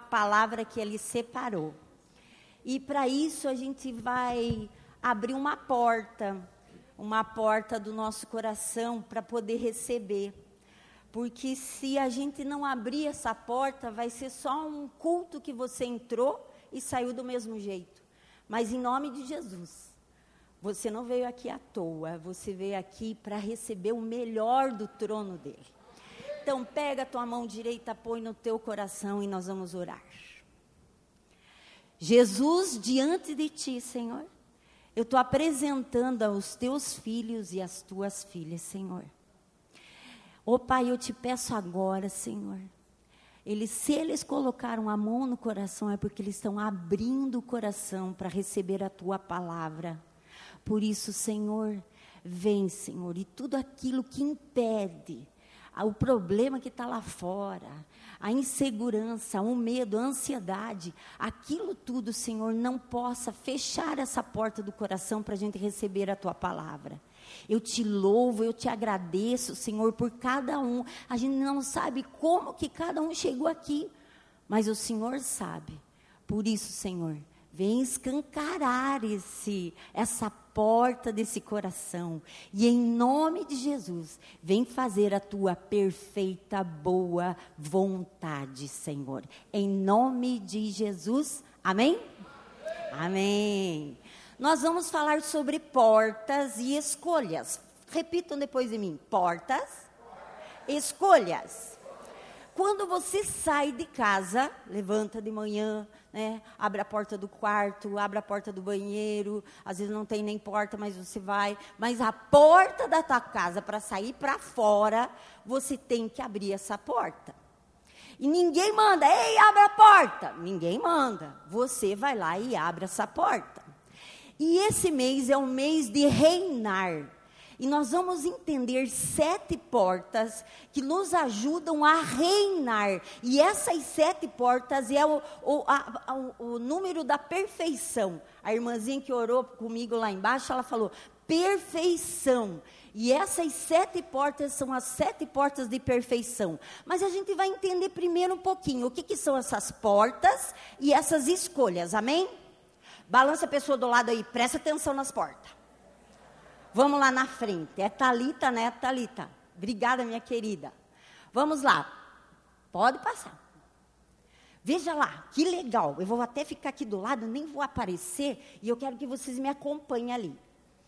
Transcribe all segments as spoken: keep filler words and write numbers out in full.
palavra que Ele separou. E para isso a gente vai abrir uma porta, uma porta do nosso coração para poder receber. Porque se a gente não abrir essa porta, vai ser só um culto que você entrou e saiu do mesmo jeito. Mas em nome de Jesus, você não veio aqui à toa, você veio aqui para receber o melhor do trono dele. Então pega a tua mão direita, põe no teu coração e nós vamos orar. Jesus, diante de ti, Senhor, eu estou apresentando aos teus filhos e às tuas filhas, Senhor. Ô Pai, eu te peço agora, Senhor, eles, se eles colocaram a mão no coração, é porque eles estão abrindo o coração para receber a tua palavra. Por isso, Senhor, vem, Senhor, e tudo aquilo que impede, o problema que está lá fora, a insegurança, o medo, a ansiedade, aquilo tudo, Senhor, não possa fechar essa porta do coração para a gente receber a tua palavra. Eu te louvo, eu te agradeço, Senhor, por cada um. A gente não sabe como que cada um chegou aqui, mas o Senhor sabe. Por isso, Senhor, vem escancarar esse, essa porta desse coração. E em nome de Jesus, vem fazer a tua perfeita, boa vontade, Senhor. Em nome de Jesus, amém? Amém. Amém. Nós vamos falar sobre portas e escolhas. Repitam depois de mim. Portas, escolhas. Quando você sai de casa, levanta de manhã, né, abre a porta do quarto, abre a porta do banheiro, às vezes não tem nem porta, mas você vai. Mas a porta da tua casa, para sair para fora, você tem que abrir essa porta. E ninguém manda, ei, abre a porta. Ninguém manda. Você vai lá e abre essa porta. E esse mês é o mês de reinar. E nós vamos entender sete portas que nos ajudam a reinar. E essas sete portas é o, o, a, a, o número da perfeição. A irmãzinha que orou comigo lá embaixo, ela falou, perfeição. E essas sete portas são as sete portas de perfeição. Mas a gente vai entender primeiro um pouquinho o que, que são essas portas e essas escolhas, amém? Balança a pessoa do lado aí, presta atenção nas portas. Vamos lá na frente. É Thalita, né, Thalita? Obrigada, minha querida. Vamos lá. Pode passar. Veja lá, que legal. Eu vou até ficar aqui do lado, nem vou aparecer. E eu quero que vocês me acompanhem ali.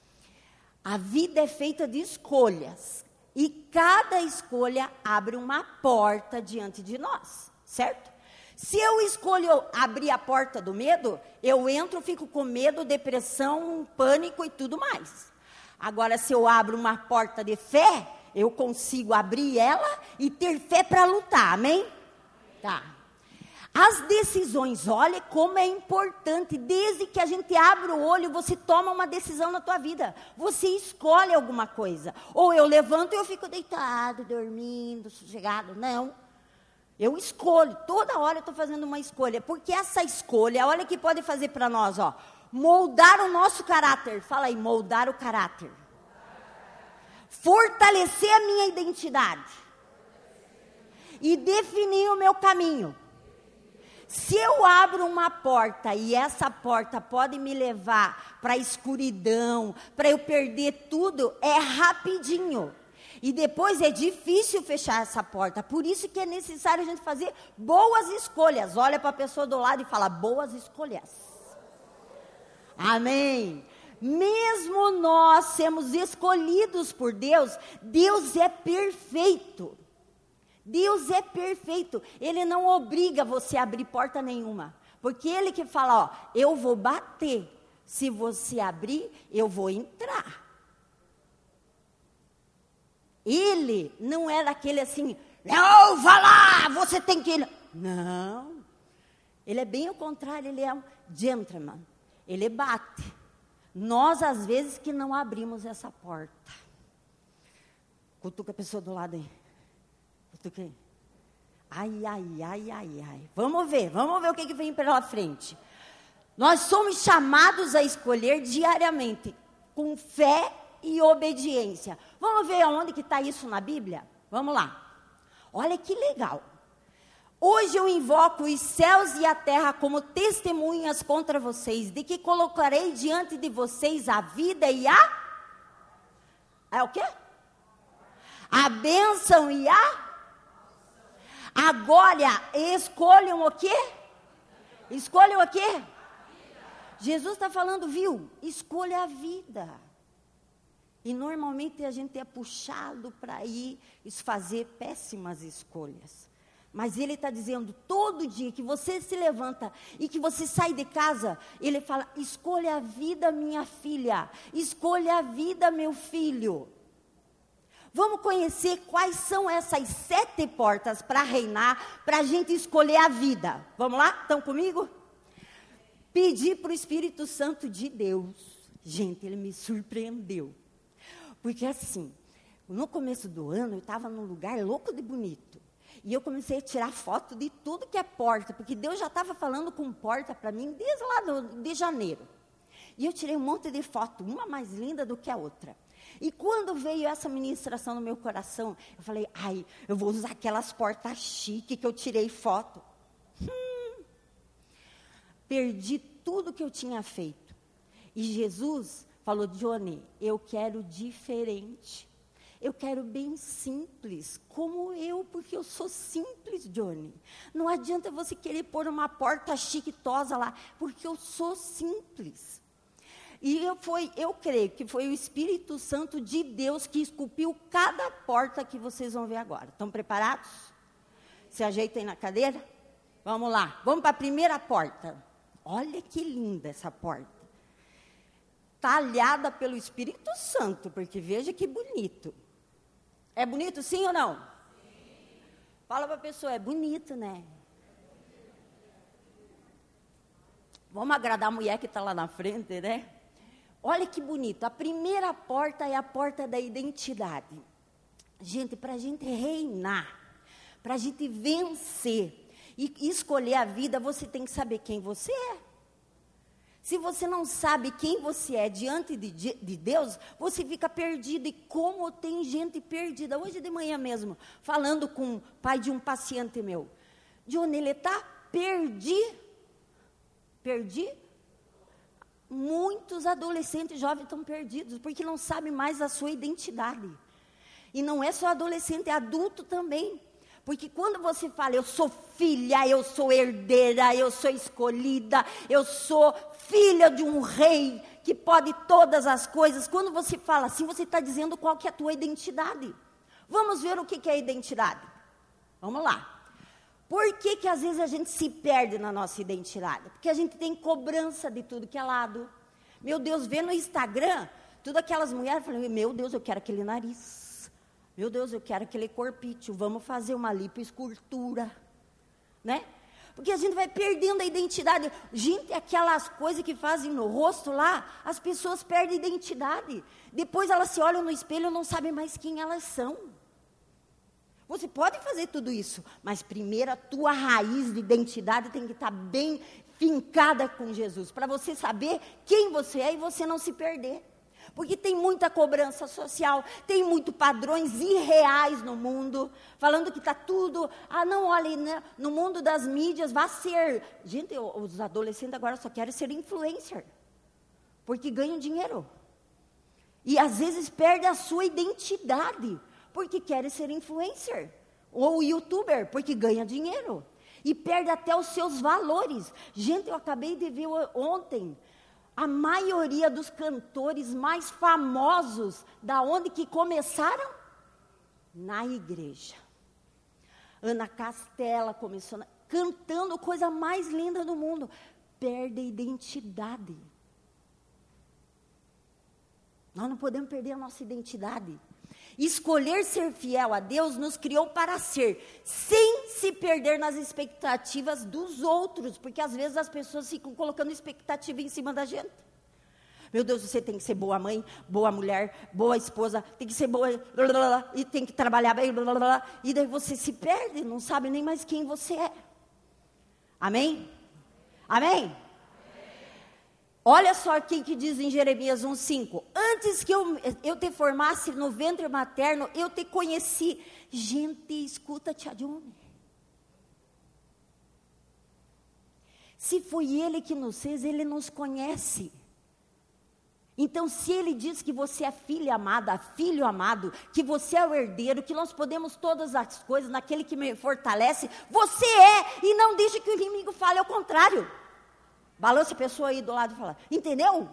A vida é feita de escolhas. E cada escolha abre uma porta diante de nós. Certo? Se eu escolho abrir a porta do medo, eu entro, fico com medo, depressão, pânico e tudo mais. Agora, se eu abro uma porta de fé, eu consigo abrir ela e ter fé para lutar, amém? Tá. As decisões, olha como é importante, desde que a gente abre o olho, você toma uma decisão na tua vida. Você escolhe alguma coisa. Ou eu levanto e eu fico deitado, dormindo, sossegado. Não. Eu escolho, toda hora eu estou fazendo uma escolha, porque essa escolha, olha o que pode fazer para nós, ó, moldar o nosso caráter, fala aí, moldar o caráter, fortalecer a minha identidade, e definir o meu caminho. Se eu abro uma porta, e essa porta pode me levar para a escuridão, para eu perder tudo, é rapidinho. E depois é difícil fechar essa porta. Por isso que é necessário a gente fazer boas escolhas. Olha para a pessoa do lado e fala, boas escolhas. Amém. Mesmo nós sermos escolhidos por Deus, Deus é perfeito. Deus é perfeito. Ele não obriga você a abrir porta nenhuma. Porque Ele que fala, ó, eu vou bater. Se você abrir, eu vou entrar. Ele não é daquele assim, não, vá lá, você tem que ir. Não, ele é bem o contrário, ele é um gentleman, ele bate. Nós, às vezes, que não abrimos essa porta. Cutuca a pessoa do lado aí. Cutuca aí. Ai, ai, ai, ai, ai. Vamos ver, vamos ver o que, que vem pela frente. Nós somos chamados a escolher diariamente, com fé e obediência. Vamos ver aonde que está isso na Bíblia? Vamos lá. Olha que legal. Hoje eu invoco os céus e a terra como testemunhas contra vocês, de que colocarei diante de vocês a vida e a... É o quê? A bênção e a... Agora, escolham o quê? Escolham o quê? Jesus está falando, viu? Escolha a vida. E normalmente a gente é puxado para ir fazer péssimas escolhas. Mas ele está dizendo, todo dia que você se levanta e que você sai de casa, ele fala, escolha a vida, minha filha. Escolha a vida, meu filho. Vamos conhecer quais são essas sete portas para reinar, para a gente escolher a vida. Vamos lá? Estão comigo? Pedir para o Espírito Santo de Deus. Gente, ele me surpreendeu. Porque assim, no começo do ano, eu estava num lugar louco de bonito. E eu comecei a tirar foto de tudo que é porta, porque Deus já estava falando com porta para mim desde lá do, de janeiro. E eu tirei um monte de foto, uma mais linda do que a outra. E quando veio essa ministração no meu coração, eu falei, ai, eu vou usar aquelas portas chiques que eu tirei foto. Hum, perdi tudo que eu tinha feito. E Jesus falou, Johnny, eu quero diferente. Eu quero bem simples, como eu, porque eu sou simples, Johnny. Não adianta você querer pôr uma porta chiquitosa lá, porque eu sou simples. E eu, foi, eu creio que foi o Espírito Santo de Deus que esculpiu cada porta que vocês vão ver agora. Estão preparados? Se ajeitem na cadeira? Vamos lá, vamos para a primeira porta. Olha que linda essa porta. Talhada pelo Espírito Santo, porque veja que bonito. É bonito sim ou não? Sim. Fala para a pessoa, é bonito, né? Vamos agradar a mulher que está lá na frente, né? Olha que bonito. A primeira porta é a porta da identidade. Gente, para a gente reinar, para a gente vencer e escolher a vida, você tem que saber quem você é. Se você não sabe quem você é diante de, de Deus, você fica perdido. E como tem gente perdida. Hoje de manhã mesmo, falando com o pai de um paciente meu. Johnny, ele está perdido. Perdi? Muitos adolescentes jovens estão perdidos, porque não sabem mais a sua identidade. E não é só adolescente, é adulto também. Porque quando você fala, eu sou filha, eu sou herdeira, eu sou escolhida, eu sou filha de um rei que pode todas as coisas. Quando você fala assim, você está dizendo qual que é a tua identidade. Vamos ver o que, que é identidade. Vamos lá. Por que que às vezes a gente se perde na nossa identidade? Porque a gente tem cobrança de tudo que é lado. Meu Deus, vê no Instagram, todas aquelas mulheres, falando, meu Deus, eu quero aquele nariz. Meu Deus, eu quero aquele corpício, vamos fazer uma lipoescultura, né? Porque a gente vai perdendo a identidade. Gente, aquelas coisas que fazem no rosto lá, as pessoas perdem a identidade. Depois elas se olham no espelho e não sabem mais quem elas são. Você pode fazer tudo isso, mas primeiro a tua raiz de identidade tem que estar bem fincada com Jesus, para você saber quem você é e você não se perder. Porque tem muita cobrança social, tem muitos padrões irreais no mundo, falando que está tudo, ah não, olha, né, no mundo das mídias vai ser, gente, os adolescentes agora só querem ser influencer, porque ganham dinheiro, e às vezes perde a sua identidade, porque querem ser influencer, ou youtuber, porque ganha dinheiro, e perde até os seus valores. Gente, eu acabei de ver ontem, a maioria dos cantores mais famosos, da onde que começaram? Na igreja. Ana Castela começou na, cantando coisa mais linda do mundo. Perde a identidade. Nós não podemos perder a nossa identidade. Escolher ser fiel a Deus nos criou para ser, sem se perder nas expectativas dos outros, porque às vezes as pessoas ficam colocando expectativa em cima da gente. Meu Deus, você tem que ser boa mãe, boa mulher, boa esposa, tem que ser boa, blá, blá, blá, e tem que trabalhar bem, blá, blá, blá, e daí você se perde, não sabe nem mais quem você é. Amém? Amém? Olha só o que diz em Jeremias um, cinco. Antes que eu, eu te formasse no ventre materno, eu te conheci. Gente, escuta, tia Johnny. Se foi Ele que nos fez, Ele nos conhece. Então, se Ele diz que você é filha amada, filho amado, que você é o herdeiro, que nós podemos todas as coisas naquele que me fortalece, você é, e não deixe que o inimigo fale ao contrário. Balança a pessoa aí do lado e fala, entendeu?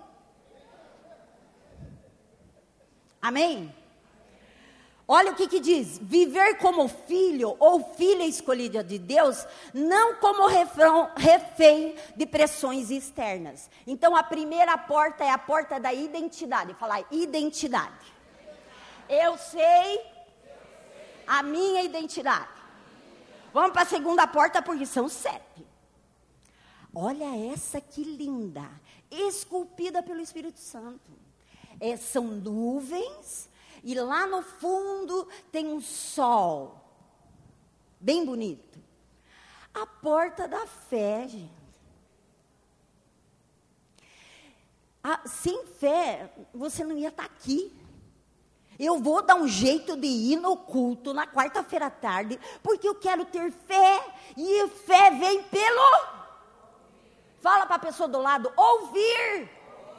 Amém? Olha o que que diz, viver como filho ou filha escolhida de Deus, não como refrão, refém de pressões externas. Então a primeira porta é a porta da identidade, falar identidade. Eu sei a minha identidade. Vamos para a segunda porta porque são sete. Olha essa que linda, esculpida pelo Espírito Santo. É, são nuvens. E lá no fundo tem um sol, bem bonito. A porta da fé, gente. Ah, sem fé, você não ia estar aqui. Eu vou dar um jeito de ir no culto na quarta-feira à tarde, porque eu quero ter fé. E fé vem pelo... Fala para a pessoa do lado, ouvir.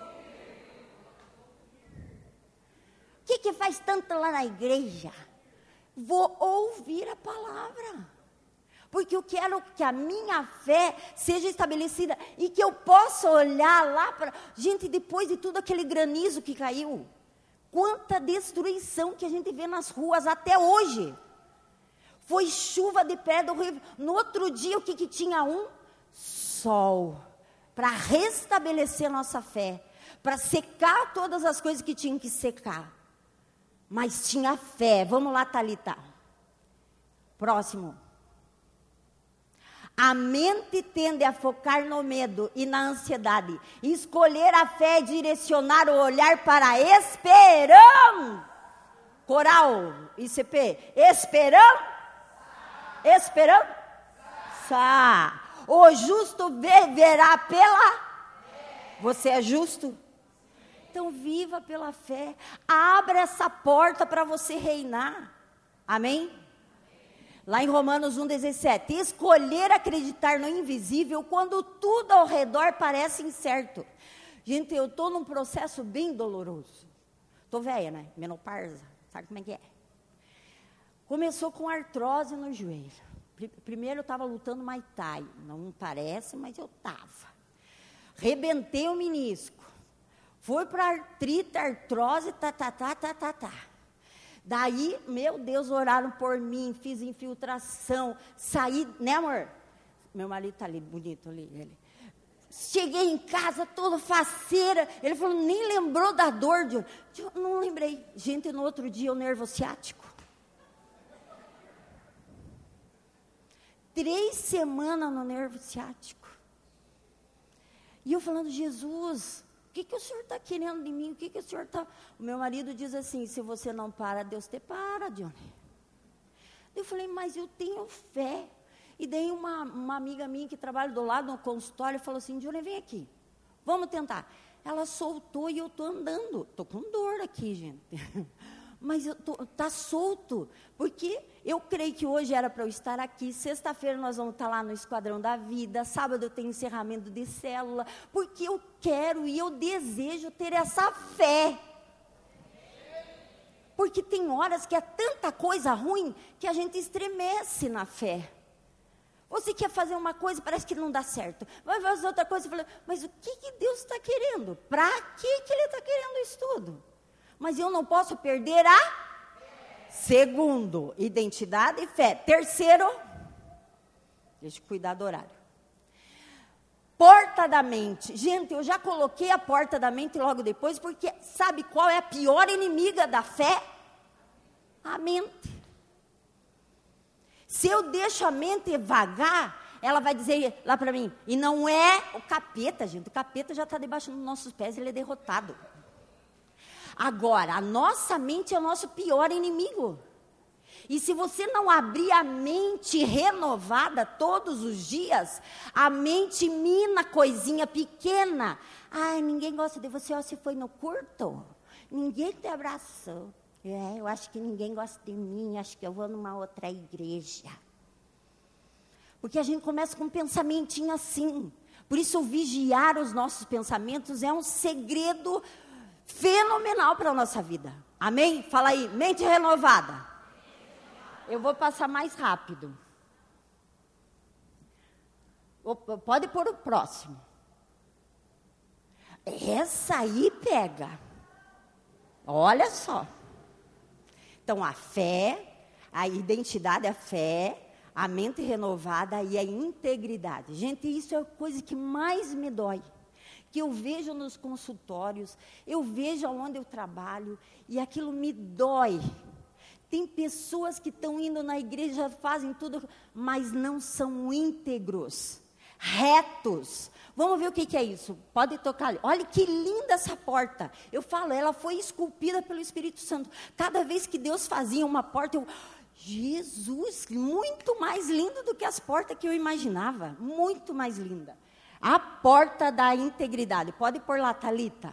O que que faz tanto lá na igreja? Vou ouvir a palavra. Porque eu quero que a minha fé seja estabelecida e que eu possa olhar lá para... Gente, depois de tudo aquele granizo que caiu, quanta destruição que a gente vê nas ruas até hoje. Foi chuva de pedra horrível. No outro dia, o que que tinha? Um sol. Para restabelecer a nossa fé. Para secar todas as coisas que tinham que secar. Mas tinha fé. Vamos lá, Thalita. Próximo. A mente tende a focar no medo e na ansiedade. Escolher a fé é direcionar o olhar para a esperança. Coral, I C P. Esperança. Esperança. O justo viverá pela... Você é justo? Então, viva pela fé. Abra essa porta para você reinar. Amém? Lá em Romanos um, dezessete. Escolher acreditar no invisível quando tudo ao redor parece incerto. Gente, eu estou num processo bem doloroso. Estou velha, né? Menopausa. Sabe como é que é? Começou com artrose no joelho. Primeiro eu estava lutando Muay Thai. Não parece, mas eu estava. Rebentei o menisco. Fui para artrite, artrose, tá, tá, tá, tá, tá, tá. Daí, meu Deus, oraram por mim, fiz infiltração, saí, né, amor? Meu marido tá ali, bonito ali, ele. Cheguei em casa, toda faceira. Ele falou, nem lembrou da dor. De... Eu não lembrei. Gente, no outro dia, o nervo ciático. Três semanas no nervo ciático. E eu falando, Jesus... O que, que o senhor está querendo de mim? O que, que o senhor está... O meu marido diz assim, se você não para, Deus te para, Johnny. Eu falei, mas eu tenho fé. E daí uma, uma amiga minha que trabalha do lado no consultório falou assim, Johnny, vem aqui, vamos tentar. Ela soltou e eu estou andando. Estou com dor aqui, gente. Mas está solto, porque eu creio que hoje era para eu estar aqui, sexta-feira nós vamos estar lá no Esquadrão da Vida, sábado eu tenho encerramento de célula, porque eu quero e eu desejo ter essa fé. Porque tem horas que é tanta coisa ruim que a gente estremece na fé. Você quer fazer uma coisa, parece que não dá certo. Vai fazer outra coisa e fala, mas o que, que Deus está querendo? Para que, que Ele está querendo isso tudo? Mas eu não posso perder a... Segundo, identidade e fé. Terceiro, deixa eu cuidar do horário. Porta da mente. Gente, eu já coloquei a porta da mente logo depois, porque sabe qual é a pior inimiga da fé? A mente. Se eu deixo a mente vagar, ela vai dizer lá para mim, e não é o capeta, gente. O capeta já está debaixo dos nossos pés, ele é derrotado. Agora, a nossa mente é o nosso pior inimigo. E se você não abrir a mente renovada todos os dias, a mente mina coisinha pequena. Ai, ninguém gosta de você, ó, você foi no curto? Ninguém te abraçou. É, eu acho que ninguém gosta de mim, acho que eu vou numa outra igreja. Porque a gente começa com um pensamentinho assim. Por isso, vigiar os nossos pensamentos é um segredo fenomenal para a nossa vida. Amém? Fala aí, mente renovada. Eu vou passar mais rápido. Pode pôr o próximo. Essa aí pega. Olha só. Então, a fé, a identidade, a fé, a mente renovada e a integridade. Gente, isso é a coisa que mais me dói. Que eu vejo nos consultórios, eu vejo onde eu trabalho e aquilo me dói. Tem pessoas que estão indo na igreja, fazem tudo, mas não são íntegros, retos. Vamos ver o que, que é isso. Pode tocar ali. Olha que linda essa porta. Eu falo, ela foi esculpida pelo Espírito Santo. Cada vez que Deus fazia uma porta, eu... Jesus, muito mais lindo do que as portas que eu imaginava. Muito mais linda. A porta da integridade. Pode pôr lá, Thalita.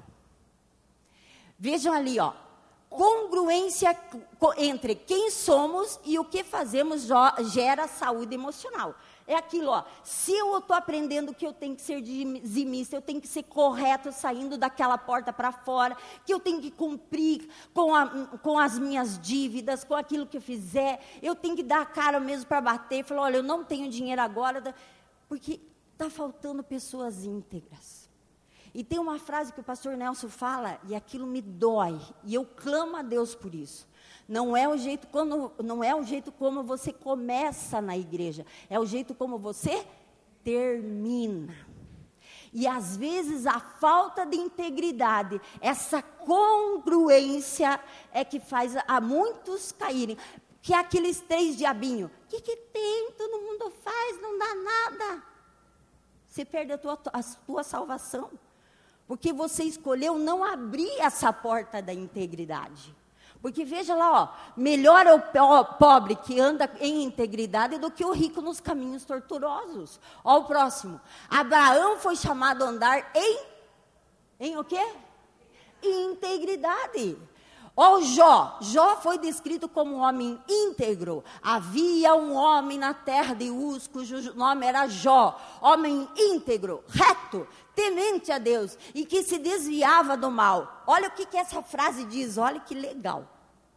Vejam ali, ó. Congruência entre quem somos e o que fazemos gera saúde emocional. É aquilo, ó, se eu estou aprendendo que eu tenho que ser dizimista, eu tenho que ser correto saindo daquela porta para fora, que eu tenho que cumprir com, a, com as minhas dívidas, com aquilo que eu fizer, eu tenho que dar a cara mesmo para bater, falar, olha, eu não tenho dinheiro agora, porque está faltando pessoas íntegras. E tem uma frase que o pastor Nelson fala, e aquilo me dói, e eu clamo a Deus por isso. Não é o jeito como, não é o jeito como você começa na igreja, é o jeito como você termina. E às vezes a falta de integridade, essa congruência é que faz a muitos caírem. Que é aqueles três diabinhos, o que, que tem? Todo mundo faz, não dá nada. Você perde a tua, a tua salvação, porque você escolheu não abrir essa porta da integridade. Porque veja lá, ó, melhor é o pobre que anda em integridade do que o rico nos caminhos tortuosos. Ó o próximo. Abraão foi chamado a andar em, em o quê? Em integridade. Ó o Jó. Jó foi descrito como um homem íntegro. Havia um homem na terra de Uz, cujo nome era Jó. Homem íntegro, reto, temente a Deus e que se desviava do mal. Olha o que, que essa frase diz, olha que legal.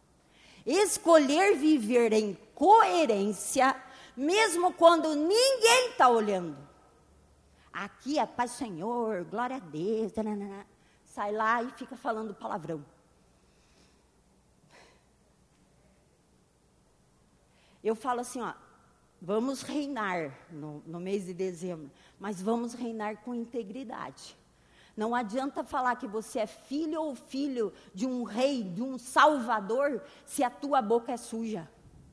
Escolher viver em coerência, mesmo quando ninguém está olhando. Aqui é paz, Senhor, glória a Deus. Tanana. Sai lá e fica falando palavrão. Eu falo assim, ó, vamos reinar no, no mês de dezembro, mas vamos reinar com integridade. Não adianta falar que você é filho ou filho de um rei, de um salvador, se a tua boca é suja.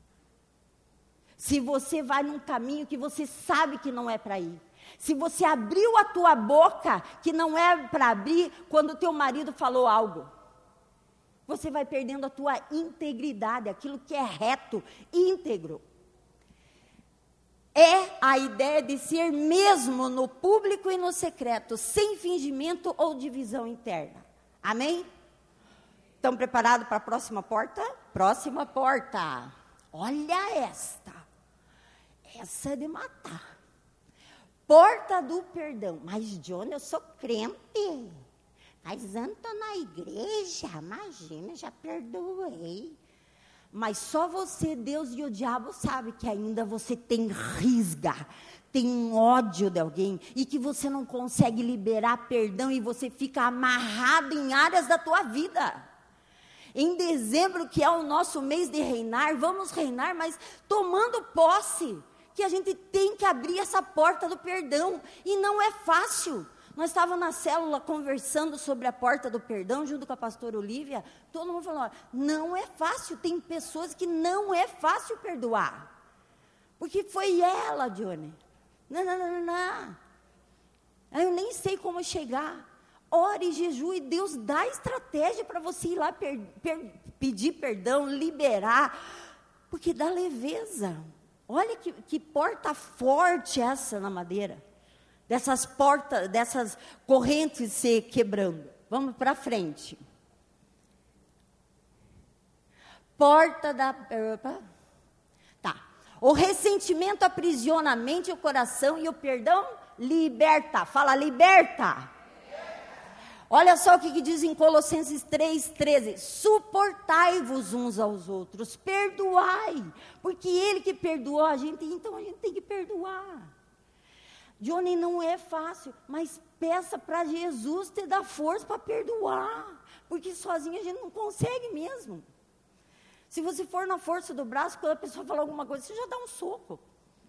Se você vai num caminho que você sabe que não é para ir. Se você abriu a tua boca, que não é para abrir, quando o teu marido falou algo. Você vai perdendo a tua integridade, aquilo que é reto, íntegro. É a ideia de ser mesmo no público e no secreto, sem fingimento ou divisão interna. Amém? Estão preparados para a próxima porta? Próxima porta. Olha esta. Essa é de matar. Porta do perdão. Mas, Johnny, eu sou crente. Mas ando na igreja, imagina, já perdoei. Mas só você, Deus e o diabo sabe que ainda você tem risga, tem um ódio de alguém e que você não consegue liberar perdão e você fica amarrado em áreas da tua vida. Em dezembro, que é o nosso mês de reinar, vamos reinar, mas tomando posse, que a gente tem que abrir essa porta do perdão e não é fácil. Nós estávamos na célula conversando sobre a porta do perdão, junto com a pastora Olívia, todo mundo falou, não é fácil, tem pessoas que não é fácil perdoar. Porque foi ela, Johnny. Não, não, não, não. Eu nem sei como chegar. Ore, jejum e Deus dá estratégia para você ir lá per, per, pedir perdão, liberar, porque dá leveza. Olha que, que porta forte essa na madeira. Dessas portas, dessas correntes se quebrando. Vamos para frente. Porta da... Tá. O ressentimento aprisiona a mente, o coração e o perdão liberta. Fala, liberta. Olha só o que, que diz em Colossenses três, treze. Suportai-vos uns aos outros, perdoai. Porque Ele que perdoou a gente, então a gente tem que perdoar. Johnny, não é fácil, mas peça para Jesus te dar força para perdoar. Porque sozinho a gente não consegue mesmo. Se você for na força do braço, quando a pessoa falar alguma coisa, você já dá um soco.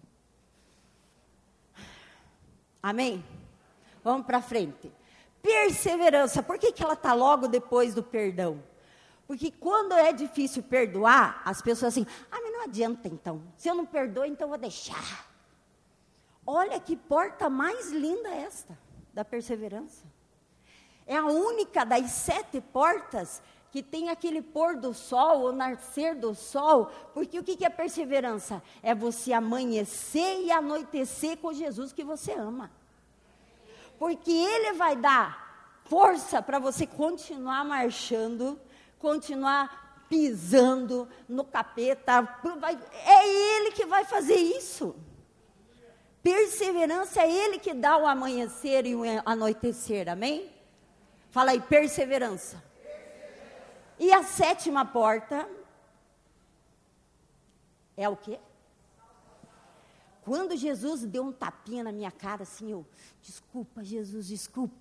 Amém? Vamos para frente. Perseverança. Por que, que ela está logo depois do perdão? Porque quando é difícil perdoar, as pessoas assim, ah, mas não adianta então. Se eu não perdoo, então eu vou deixar. Olha que porta mais linda esta, da perseverança. É a única das sete portas que tem aquele pôr do sol, ou nascer do sol. Porque o que, que é perseverança? É você amanhecer e anoitecer com Jesus que você ama. Porque Ele vai dar força para você continuar marchando, continuar pisando no capeta. Vai, é Ele que vai fazer isso. Perseverança é Ele que dá o amanhecer e o anoitecer, amém? Fala aí, perseverança. perseverança. E a sétima porta é o quê? Quando Jesus deu um tapinha na minha cara, assim, eu, desculpa, Jesus, desculpa.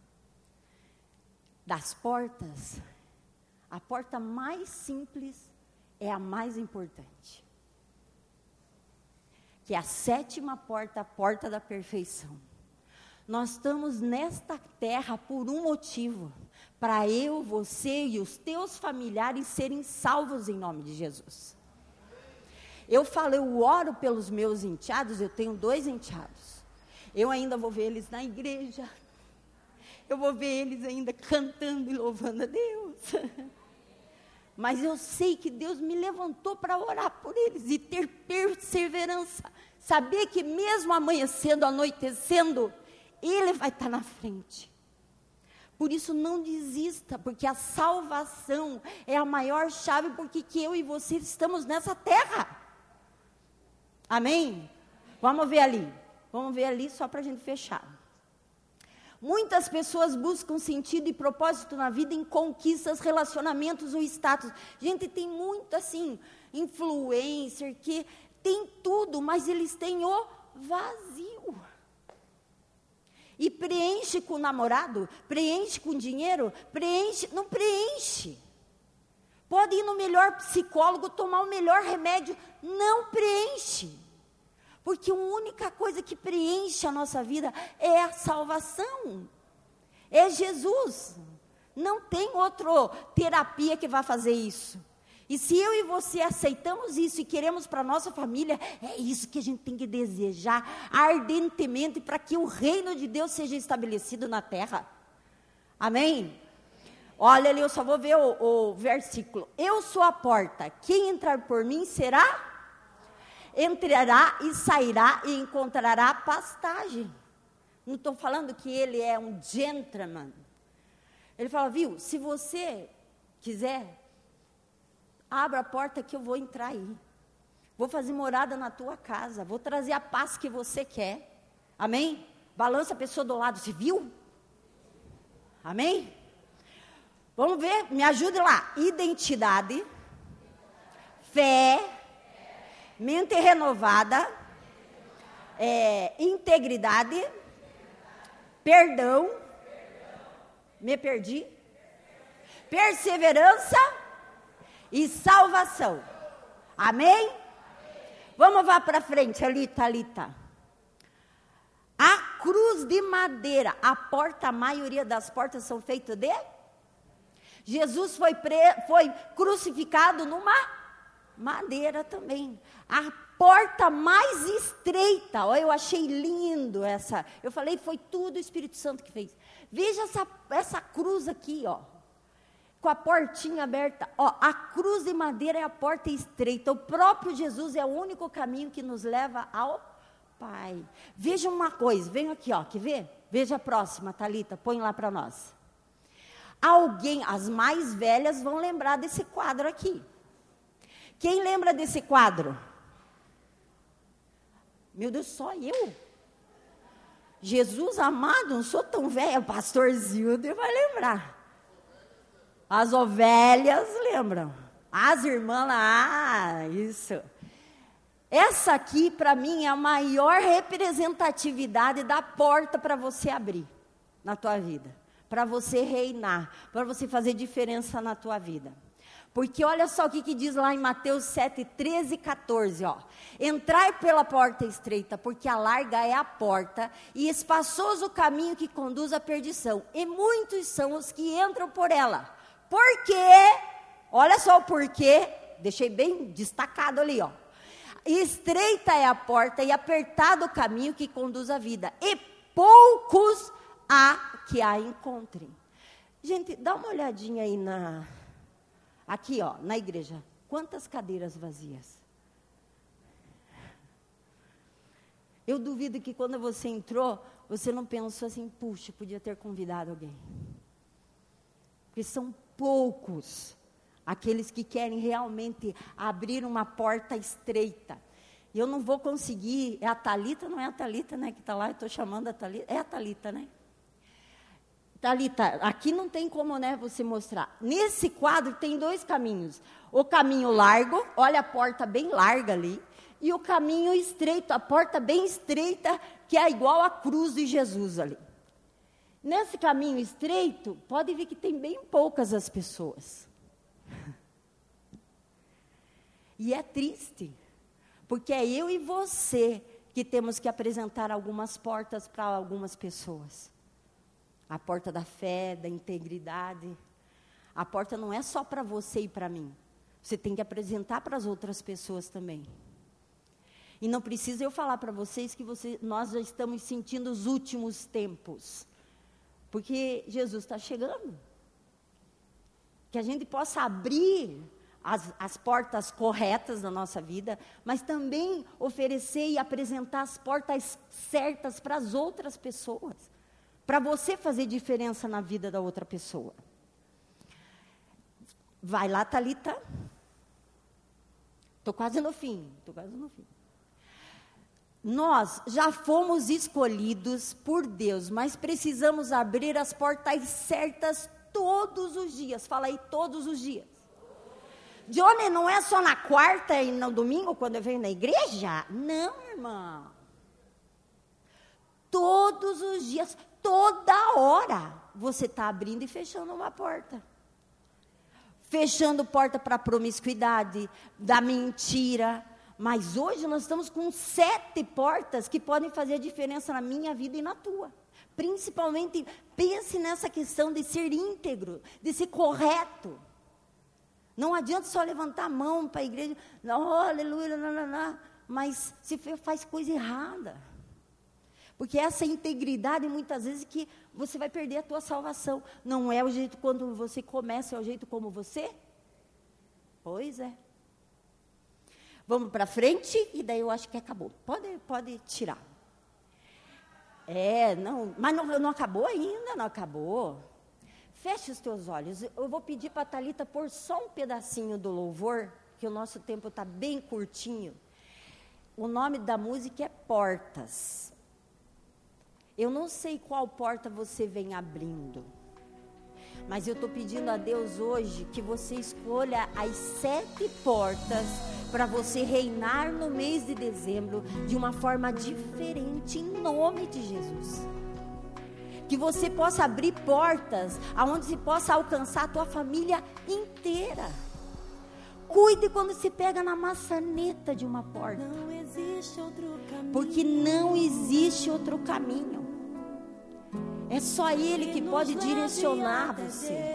Das portas, a porta mais simples é a mais importante. Que é a sétima porta, a porta da perfeição. Nós estamos nesta terra por um motivo, para eu, você e os teus familiares serem salvos em nome de Jesus. Eu falo, eu oro pelos meus enteados, eu tenho dois enteados. Eu ainda vou ver eles na igreja. Eu vou ver eles ainda cantando e louvando a Deus. Mas eu sei que Deus me levantou para orar por eles e ter perseverança. Saber que mesmo amanhecendo, anoitecendo, Ele vai estar na frente. Por isso não desista, porque a salvação é a maior chave, porque que eu e você estamos nessa terra. Amém? Vamos ver ali. Vamos ver ali só para a gente fechar. Muitas pessoas buscam sentido e propósito na vida em conquistas, relacionamentos ou status. Gente, tem muito assim, influencer que tem tudo, mas eles têm o vazio. E preenche com o namorado, preenche com dinheiro, preenche, não preenche. Pode ir no melhor psicólogo, tomar o melhor remédio, não preenche. Porque a única coisa que preenche a nossa vida é a salvação. É Jesus. Não tem outra terapia que vai fazer isso. E se eu e você aceitamos isso e queremos para a nossa família, é isso que a gente tem que desejar ardentemente para que o reino de Deus seja estabelecido na terra. Amém? Olha ali, eu só vou ver o, o versículo. Eu sou a porta, quem entrar por mim será... entrará e sairá e encontrará pastagem. Não estou falando que ele é um gentleman. Ele fala, viu, se você quiser, abra a porta que eu vou entrar aí. Vou fazer morada na tua casa. Vou trazer a paz que você quer. Amém? Balança a pessoa do lado, você viu? Amém? Vamos ver, me ajude lá. Identidade, fé, mente renovada, é, integridade, perdão, me perdi, perseverança e salvação. Amém? Vamos lá para frente ali, Thalita. A cruz de madeira, a porta, a maioria das portas são feitas de... Jesus foi, pre, foi crucificado numa madeira também. A porta mais estreita, ó, eu achei lindo essa. Eu falei, foi tudo o Espírito Santo que fez. Veja essa, essa cruz aqui, ó. Com a portinha aberta. Ó, a cruz de madeira é a porta estreita. O próprio Jesus é o único caminho que nos leva ao Pai. Veja uma coisa, venho aqui, ó, quer ver? Veja a próxima, Thalita, põe lá para nós. Alguém, as mais velhas vão lembrar desse quadro aqui. Quem lembra desse quadro? Meu Deus, só eu? Jesus amado, não sou tão velha, pastor Zildo vai lembrar. As ovelhas lembram. As irmãs lá, ah, isso. Essa aqui, para mim, é a maior representatividade da porta para você abrir na tua vida. Para você reinar, para você fazer diferença na tua vida. Porque olha só o que, que diz lá em Mateus sete, treze e quatorze, ó. Entrai pela porta estreita, porque a larga é a porta, e espaçoso o caminho que conduz à perdição. E muitos são os que entram por ela. Por quê? Olha só o porquê, deixei bem destacado ali, ó. Estreita é a porta e apertado o caminho que conduz à vida. E poucos há que a encontrem. Gente, dá uma olhadinha aí na... Aqui, ó, na igreja. Quantas cadeiras vazias? Eu duvido que quando você entrou, você não pensou assim, puxa, podia ter convidado alguém. Porque são poucos aqueles que querem realmente abrir uma porta estreita. E eu não vou conseguir, é a Thalita, não é a Thalita, né, que está lá, eu estou chamando a Thalita, é a Thalita, né? Thalita, aqui não tem como, né, você mostrar. Nesse quadro tem dois caminhos. O caminho largo, olha a porta bem larga ali, e o caminho estreito, a porta bem estreita, que é igual a cruz de Jesus ali. Nesse caminho estreito, pode ver que tem bem poucas as pessoas. E é triste, porque é eu e você que temos que apresentar algumas portas para algumas pessoas. A porta da fé, da integridade. A porta não é só para você e para mim. Você tem que apresentar para as outras pessoas também. E não precisa eu falar para vocês que você, nós já estamos sentindo os últimos tempos. Porque Jesus está chegando. Que a gente possa abrir as, as portas corretas da nossa vida, mas também oferecer e apresentar as portas certas para as outras pessoas. Para você fazer diferença na vida da outra pessoa. Vai lá, Thalita. Estou quase no fim. Estou quase no fim. Nós já fomos escolhidos por Deus, mas precisamos abrir as portas certas todos os dias. Fala aí, todos os dias. Johnny, não é só na quarta e no domingo, quando eu venho na igreja? Não, irmão. Todos os dias, toda hora, você está abrindo e fechando uma porta. Fechando porta para a promiscuidade, da mentira. Mas hoje nós estamos com sete portas que podem fazer a diferença na minha vida e na tua. Principalmente, pense nessa questão de ser íntegro, de ser correto. Não adianta só levantar a mão para a igreja, oh, aleluia, lá, lá, lá, mas se faz coisa errada. Porque essa integridade, muitas vezes, que você vai perder a tua salvação. Não é o jeito quando você começa, é o jeito como você? Pois é. Vamos para frente, e daí eu acho que acabou. Pode, pode tirar. É, não, mas não, não acabou ainda, não acabou. Feche os teus olhos. Eu vou pedir para a Thalita pôr só um pedacinho do louvor, que o nosso tempo está bem curtinho. O nome da música é Portas. Eu não sei qual porta você vem abrindo, mas eu estou pedindo a Deus hoje que você escolha as sete portas para você reinar no mês de dezembro de uma forma diferente, em nome de Jesus. Que você possa abrir portas aonde se possa alcançar a tua família inteira. Cuide quando se pega na maçaneta de uma porta. Não existe outro caminho. Porque não existe outro caminho. É só Ele que pode direcionar você.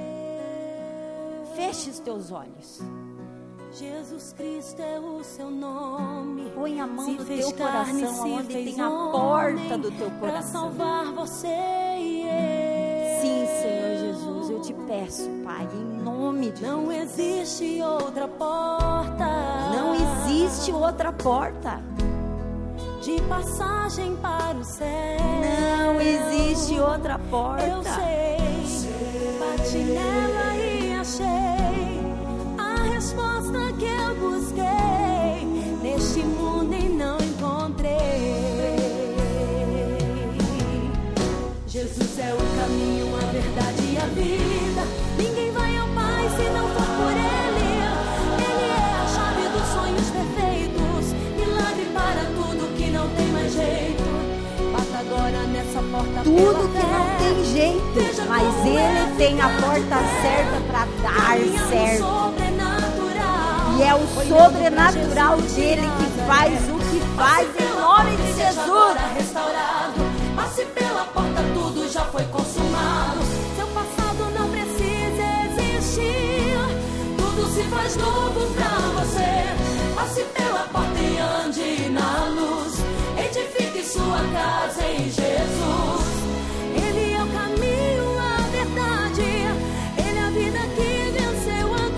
Feche os teus olhos. Jesus Cristo é o seu nome. Põe a mão no teu coração, onde tem a porta do teu coração. Para salvar você e eu. Sim, Senhor Jesus, eu te peço, Pai, em nome de Não Jesus. existe outra porta. Não existe outra porta. De passagem para o céu. Não existe outra porta. Eu sei, bati nela e achei a resposta que eu busquei neste mundo e não encontrei. Jesus é o caminho, a verdade e a vida. Ninguém vai ao Pai se não for por Ele. Ele é a chave dos sonhos perfeitos, milagre para tudo que não tem mais jeito. Bata agora nessa porta Tudo pela que fé. não tem jeito, Veja mas como Ele é tem a ficar porta de pé. certa para dar Caminha no certo. sobrenatural. E é o Olhando sobrenatural pra Jesus de dele que Nazaré. faz o que faz em nome de Seja Jesus. agora restaurado. Passe pela porta, tudo já foi consumado. Seu passado não precisa existir. Tudo se faz novo pra você. Passe pela porta e ande na luz. Edifique sua casa em Jesus. Ele é o caminho, a verdade. Ele é a vida que venceu a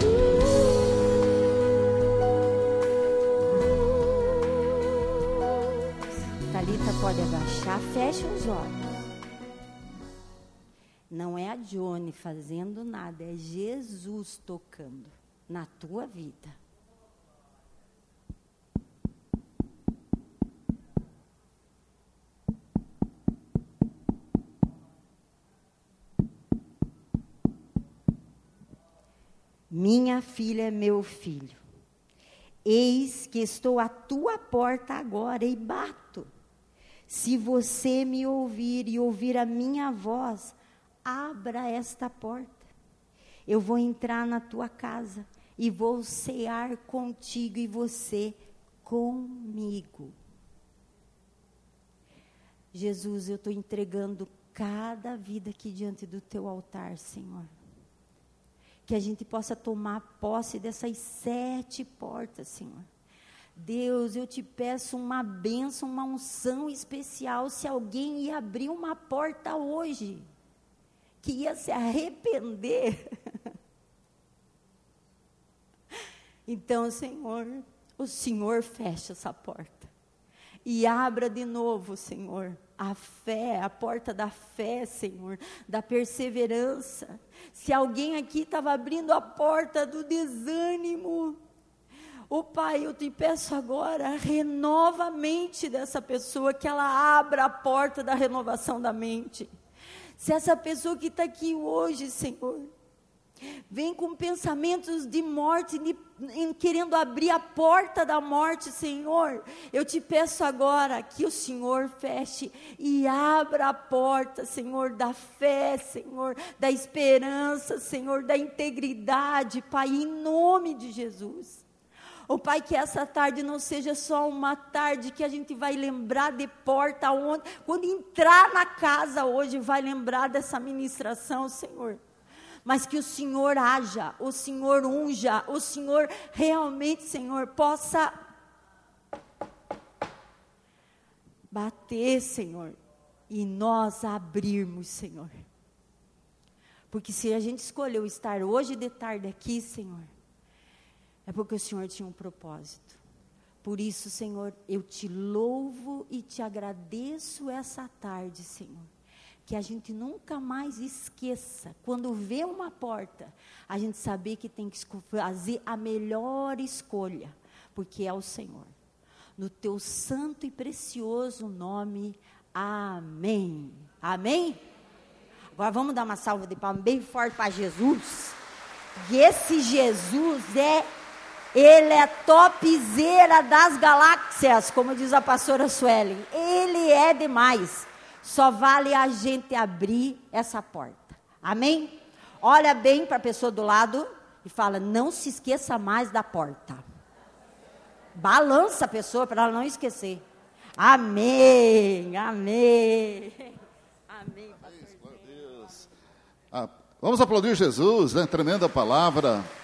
cruz. Thalita pode agachar, fecha os olhos. Não é a Johnny fazendo nada, é Jesus tocando na tua vida. Minha filha, meu filho, eis que estou à tua porta agora e bato. Se você me ouvir e ouvir a minha voz, abra esta porta. Eu vou entrar na tua casa e vou cear contigo e você comigo. Jesus, eu estou entregando cada vida aqui diante do teu altar, Senhor. Que a gente possa tomar posse dessas sete portas, Senhor. Deus, eu te peço uma bênção, uma unção especial. Se alguém ia abrir uma porta hoje, que ia se arrepender. Então, Senhor, o Senhor fecha essa porta. E abra de novo, Senhor, a fé, a porta da fé, Senhor, da perseverança. Se alguém aqui estava abrindo a porta do desânimo, ô Pai, eu te peço agora, renova a mente dessa pessoa, que ela abra a porta da renovação da mente. Se essa pessoa que está aqui hoje, Senhor, vem com pensamentos de morte, de, em, querendo abrir a porta da morte, Senhor, eu te peço agora que o Senhor feche e abra a porta, Senhor, da fé, Senhor, da esperança, Senhor, da integridade, Pai, em nome de Jesus. Oh, Pai, que essa tarde não seja só uma tarde que a gente vai lembrar de porta, onde, quando entrar na casa hoje, vai lembrar dessa ministração, Senhor. Mas que o Senhor haja, o Senhor unja, o Senhor realmente, Senhor, possa bater, Senhor, e nós abrirmos, Senhor. Porque se a gente escolheu estar hoje de tarde aqui, Senhor, é porque o Senhor tinha um propósito. Por isso, Senhor, eu te louvo e te agradeço essa tarde, Senhor. Que a gente nunca mais esqueça, quando vê uma porta, a gente saber que tem que fazer a melhor escolha, porque é o Senhor. No teu santo e precioso nome, amém. Amém? Agora vamos dar uma salva de palmas bem forte para Jesus. E esse Jesus é, ele é topzera das galáxias, como diz a pastora Suelen. Ele é demais. Só vale a gente abrir essa porta. Amém? Olha bem para a pessoa do lado e fala, não se esqueça mais da porta. Balança a pessoa para ela não esquecer. Amém, amém. Amém, pastor. Ah, vamos aplaudir Jesus, né? Tremenda palavra.